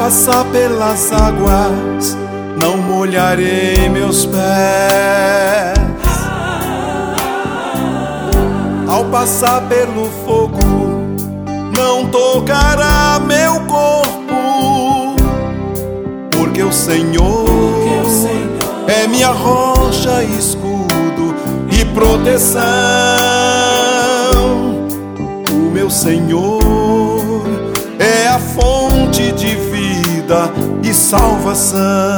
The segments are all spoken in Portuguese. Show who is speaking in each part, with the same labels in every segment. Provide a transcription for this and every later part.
Speaker 1: passar pelas águas, não molharei meus pés. Ao passar pelo fogo, não tocará meu corpo, porque o Senhor é minha rocha, escudo e proteção. O meu Senhor é a fonte de vida e salvação.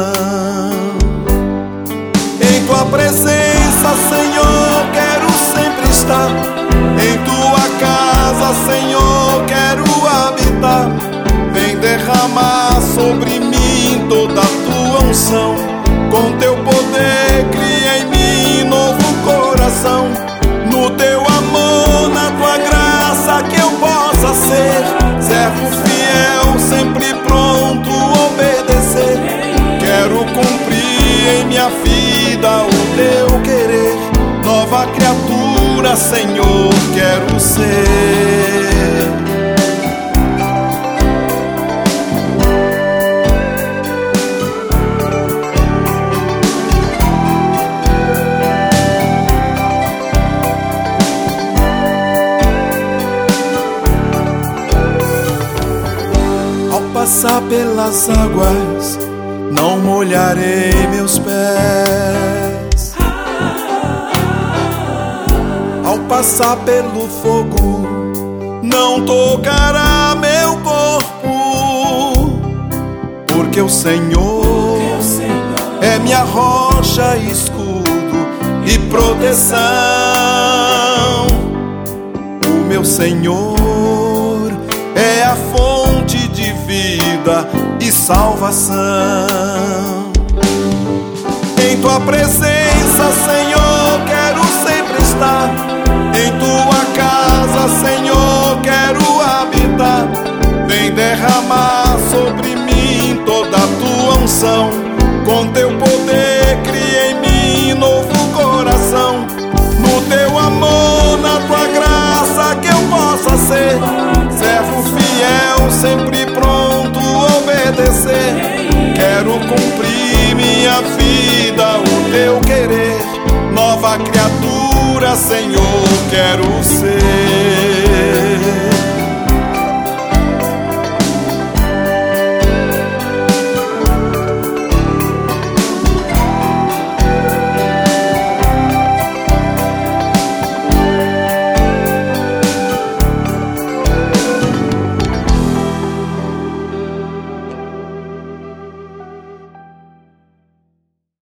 Speaker 1: Em tua presença, Senhor, quero sempre estar. Em tua casa, Senhor, quero habitar. Vem derramar sobre mim toda a tua unção. Com teu poder cria em mim novo coração. No teu amor, na tua graça, que eu possa ser servo fiel, sempre pronto a obedecer. Quero cumprir em minha vida o teu querer. Nova criatura, Senhor, quero ser. Ao passar pelas águas, não molharei meus pés. Ao passar pelo fogo, não tocará meu corpo, porque o Senhor é minha rocha, escudo e proteção. O meu Senhor é a fonte de vida e salvação. Em tua presença, Senhor, quero sempre estar. Em tua casa, Senhor, quero habitar. Vem derramar sobre mim toda a tua unção. Com teu poder cria em mim novo coração. No teu amor, na tua graça, que eu possa ser servo fiel, sempre pronto a obedecer. Quero cumprir minha vida, o teu querer. Nova criatura, Senhor, quero ser.